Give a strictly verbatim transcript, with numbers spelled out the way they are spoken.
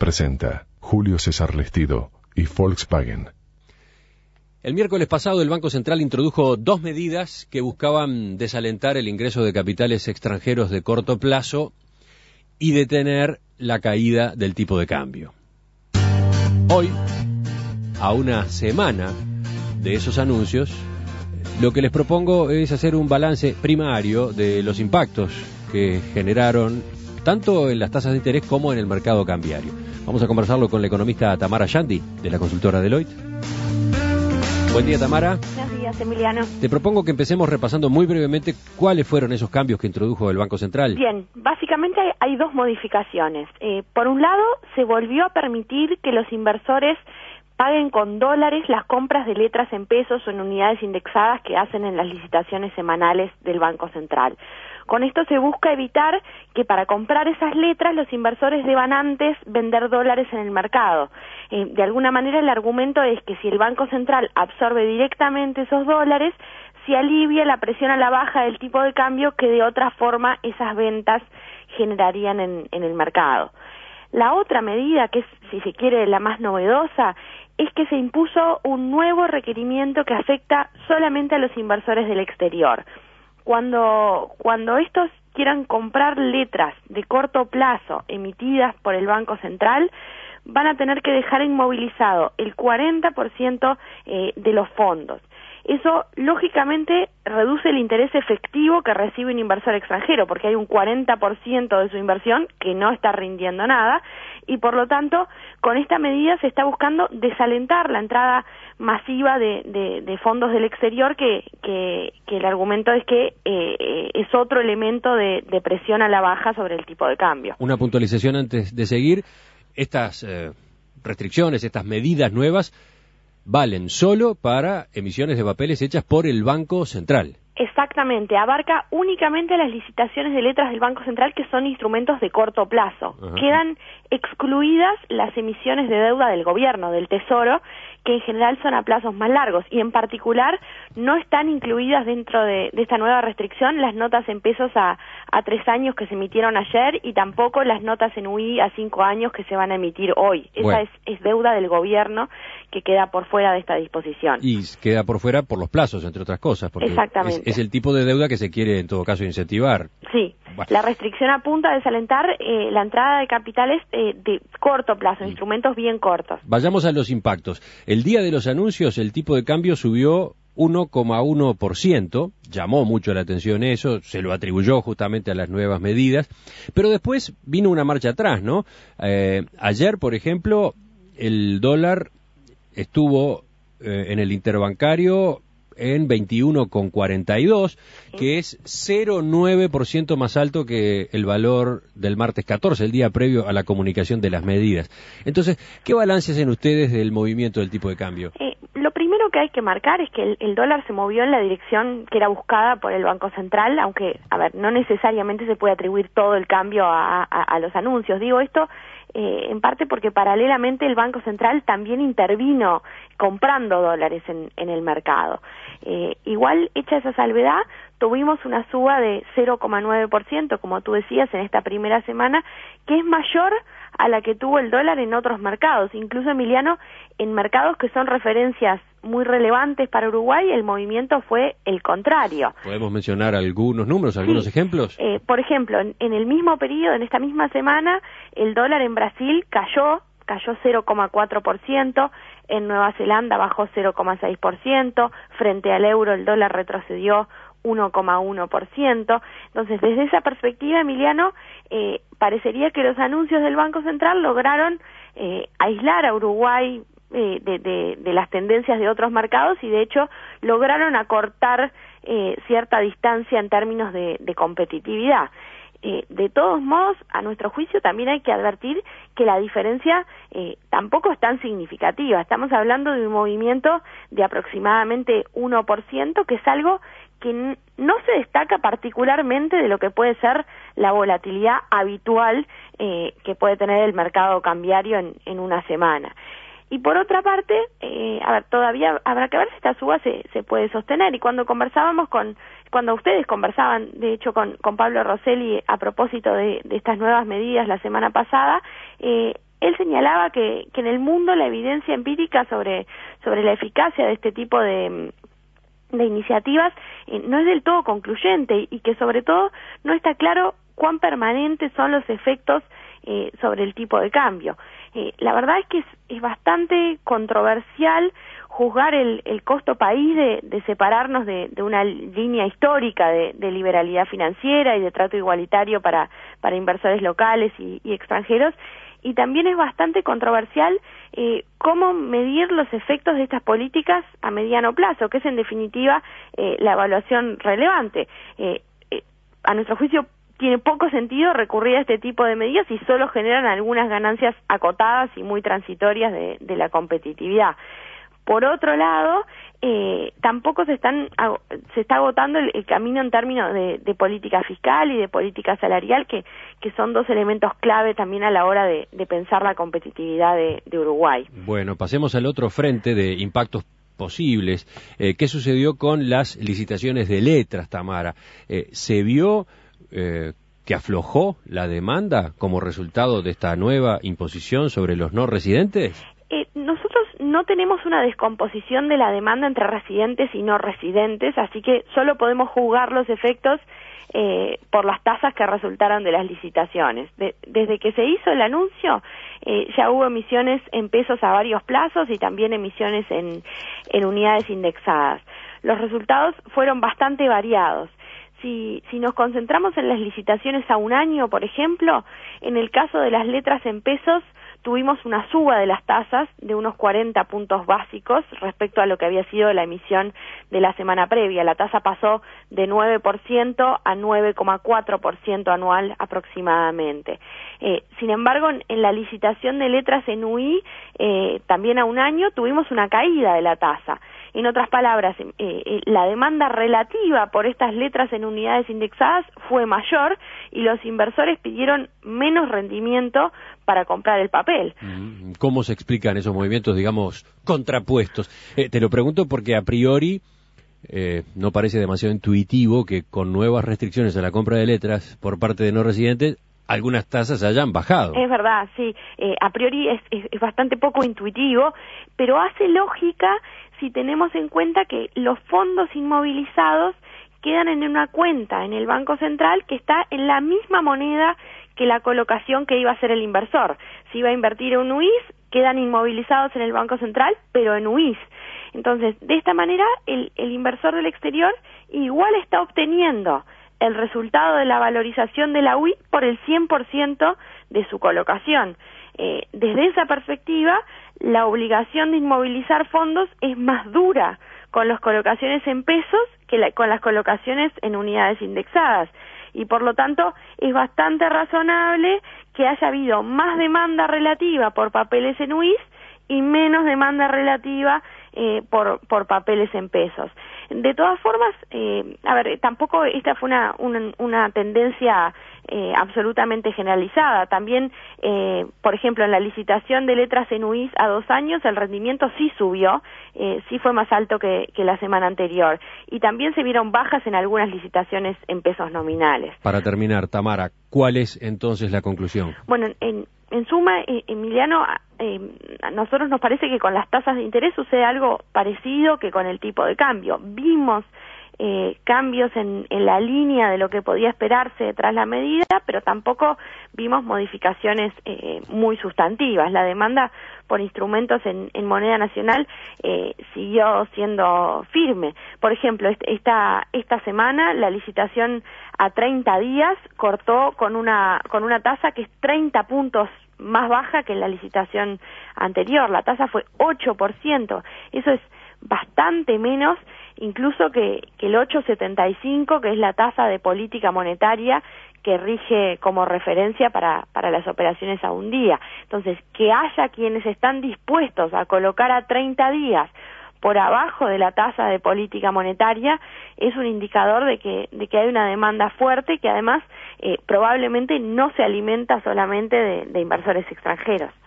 presenta Julio César Lestido y Volkswagen. El miércoles pasado el Banco Central introdujo dos medidas que buscaban desalentar el ingreso de capitales extranjeros de corto plazo y detener la caída del tipo de cambio. Hoy, a una semana de esos anuncios, lo que les propongo es hacer un balance primario de los impactos que generaron tanto en las tasas de interés como en el mercado cambiario. Vamos a conversarlo con la economista Tamara Yandi, de la consultora Deloitte. Buen día, Tamara. Buenos días, Emiliano. Te propongo que empecemos repasando muy brevemente cuáles fueron esos cambios que introdujo el Banco Central. Bien, básicamente hay, hay dos modificaciones. Eh, por un lado, se volvió a permitir que los inversores paguen con dólares las compras de letras en pesos o en unidades indexadas que hacen en las licitaciones semanales del Banco Central. Con esto se busca evitar que para comprar esas letras los inversores deban antes vender dólares en el mercado. Eh, de alguna manera el argumento es que si el Banco Central absorbe directamente esos dólares, se alivia la presión a la baja del tipo de cambio que de otra forma esas ventas generarían en, en el mercado. La otra medida, que es, si se quiere, la más novedosa, es que se impuso un nuevo requerimiento que afecta solamente a los inversores del exterior. Cuando, cuando estos quieran comprar letras de corto plazo emitidas por el Banco Central, van a tener que dejar inmovilizado el cuarenta por ciento eh, de los fondos. Eso, lógicamente, reduce el interés efectivo que recibe un inversor extranjero, porque hay un cuarenta por ciento de su inversión que no está rindiendo nada, y por lo tanto, con esta medida se está buscando desalentar la entrada masiva de, de, de fondos del exterior, que, que, que el argumento es que eh, es otro elemento de, de presión a la baja sobre el tipo de cambio. Una puntualización antes de seguir. Estas eh, restricciones, estas medidas nuevas, valen solo para emisiones de papeles hechas por el Banco Central. Exactamente, abarca únicamente las licitaciones de letras del Banco Central, que son instrumentos de corto plazo. Ajá. Quedan excluidas las emisiones de deuda del gobierno, del Tesoro, que en general son a plazos más largos, y en particular no están incluidas dentro de, de esta nueva restricción las notas en pesos a, a tres años que se emitieron ayer, y tampoco las notas en U I a cinco años que se van a emitir hoy. Esa bueno. es, es deuda del gobierno que queda por fuera de esta disposición. Y queda por fuera por los plazos, entre otras cosas, porque Exactamente. Es, es el tipo de deuda que se quiere en todo caso incentivar. Sí, bueno. La restricción apunta a desalentar eh, la entrada de capitales eh, de corto plazo, instrumentos bien cortos. Vayamos a los impactos. El día de los anuncios el tipo de cambio subió uno coma uno por ciento, llamó mucho la atención eso, se lo atribuyó justamente a las nuevas medidas, pero después vino una marcha atrás, ¿no? Eh, ayer, por ejemplo, el dólar estuvo eh, en el interbancario en veintiuno con cuarenta y dos, que es cero coma nueve por ciento más alto que el valor del martes catorce, el día previo a la comunicación de las medidas. Entonces, ¿qué balance hacen ustedes del movimiento del tipo de cambio? Eh, lo primero que hay que marcar es que el, el dólar se movió en la dirección que era buscada por el Banco Central, aunque, a ver, no necesariamente se puede atribuir todo el cambio a, a, a los anuncios. Digo esto Eh, en parte porque paralelamente el Banco Central también intervino comprando dólares en, en el mercado. Eh, igual, hecha esa salvedad, tuvimos una suba de cero coma nueve por ciento, como tú decías, en esta primera semana, que es mayor a la que tuvo el dólar en otros mercados. Incluso, Emiliano, en mercados que son referencias muy relevantes para Uruguay, el movimiento fue el contrario. ¿Podemos mencionar algunos números, algunos sí. ejemplos? Eh, por ejemplo, en, en el mismo periodo, en esta misma semana, el dólar en Brasil cayó, cayó cero coma cuatro por ciento, en Nueva Zelanda bajó cero coma seis por ciento, frente al euro el dólar retrocedió uno coma uno por ciento. Entonces, desde esa perspectiva, Emiliano, eh, parecería que los anuncios del Banco Central lograron eh, aislar a Uruguay eh, de, de, de las tendencias de otros mercados, y de hecho lograron acortar eh, cierta distancia en términos de, de competitividad. Eh, de todos modos, a nuestro juicio también hay que advertir que la diferencia eh, tampoco es tan significativa. Estamos hablando de un movimiento de aproximadamente uno por ciento, que es algo que n- no se destaca particularmente de lo que puede ser la volatilidad habitual eh, que puede tener el mercado cambiario en, en una semana. Y por otra parte, eh, a ver, todavía habrá que ver si esta suba se, se puede sostener. Y cuando conversábamos con, cuando ustedes conversaban, de hecho, con, con Pablo Rosselli a propósito de, de estas nuevas medidas la semana pasada, eh, él señalaba que, que en el mundo la evidencia empírica sobre, sobre la eficacia de este tipo de, de iniciativas eh, no es del todo concluyente y que sobre todo no está claro cuán permanentes son los efectos eh, sobre el tipo de cambio. Eh, la verdad es que es, es bastante controversial juzgar el, el costo país de, de separarnos de, de una línea histórica de, de liberalidad financiera y de trato igualitario para, para inversores locales y, y extranjeros, y también es bastante controversial eh, cómo medir los efectos de estas políticas a mediano plazo, que es en definitiva eh, la evaluación relevante. Eh, eh, a nuestro juicio tiene poco sentido recurrir a este tipo de medidas si solo generan algunas ganancias acotadas y muy transitorias de, de la competitividad. Por otro lado, eh, tampoco se están se está agotando el, el camino en términos de, de política fiscal y de política salarial, que, que son dos elementos clave también a la hora de, de pensar la competitividad de, de Uruguay. Bueno, pasemos al otro frente de impactos posibles. Eh, ¿Qué sucedió con las licitaciones de letras, Tamara? Eh, ¿Se vio eh, que aflojó la demanda como resultado de esta nueva imposición sobre los no residentes? Eh, nosotros no tenemos una descomposición de la demanda entre residentes y no residentes, así que solo podemos juzgar los efectos eh, por las tasas que resultaron de las licitaciones. De, desde que se hizo el anuncio, eh, ya hubo emisiones en pesos a varios plazos y también emisiones en, en unidades indexadas. Los resultados fueron bastante variados. Si, si nos concentramos en las licitaciones a un año, por ejemplo, en el caso de las letras en pesos, tuvimos una suba de las tasas de unos cuarenta puntos básicos respecto a lo que había sido la emisión de la semana previa. La tasa pasó de nueve por ciento a nueve coma cuatro por ciento anual aproximadamente. Eh, sin embargo, en, en la licitación de letras en U I, eh, también a un año, tuvimos una caída de la tasa. En otras palabras, eh, eh, la demanda relativa por estas letras en unidades indexadas fue mayor y los inversores pidieron menos rendimiento para comprar el papel. ¿Cómo se explican esos movimientos, digamos, contrapuestos? Eh, te lo pregunto porque a priori eh, no parece demasiado intuitivo que con nuevas restricciones a la compra de letras por parte de no residentes algunas tasas hayan bajado. Es verdad, sí. Eh, a priori es, es, es bastante poco intuitivo, pero hace lógica si tenemos en cuenta que los fondos inmovilizados quedan en una cuenta en el Banco Central que está en la misma moneda que la colocación que iba a hacer el inversor. Si iba a invertir en U I S, quedan inmovilizados en el Banco Central, pero en U I S. Entonces, de esta manera, el, el inversor del exterior igual está obteniendo el resultado de la valorización de la U I S por el cien por ciento de su colocación. Eh, desde esa perspectiva, la obligación de inmovilizar fondos es más dura con las colocaciones en pesos que la, con las colocaciones en unidades indexadas. Y por lo tanto es bastante razonable que haya habido más demanda relativa por papeles en U I S y menos demanda relativa eh, por, por papeles en pesos. De todas formas, eh, a ver, tampoco esta fue una, una, una tendencia eh, absolutamente generalizada. También, eh, por ejemplo, en la licitación de letras en U I S a dos años, el rendimiento sí subió, eh, sí fue más alto que, que la semana anterior. Y también se vieron bajas en algunas licitaciones en pesos nominales. Para terminar, Tamara, ¿cuál es entonces la conclusión? Bueno, en, en suma, eh, Emiliano, eh, a nosotros nos parece que con las tasas de interés sucede algo parecido que con el tipo de cambio. Vimos eh, cambios en, en la línea de lo que podía esperarse tras la medida, pero tampoco vimos modificaciones eh, muy sustantivas. La demanda por instrumentos en, en moneda nacional eh, siguió siendo firme. Por ejemplo, esta, esta semana la licitación a treinta días cortó con una, con una tasa que es treinta puntos más baja que en la licitación anterior. La tasa fue ocho por ciento. Eso es bastante menos incluso que, que el ocho coma setenta y cinco, que es la tasa de política monetaria que rige como referencia para, para las operaciones a un día. Entonces, que haya quienes están dispuestos a colocar a treinta días por abajo de la tasa de política monetaria es un indicador de que, de que hay una demanda fuerte que además eh, probablemente no se alimenta solamente de, de inversores extranjeros.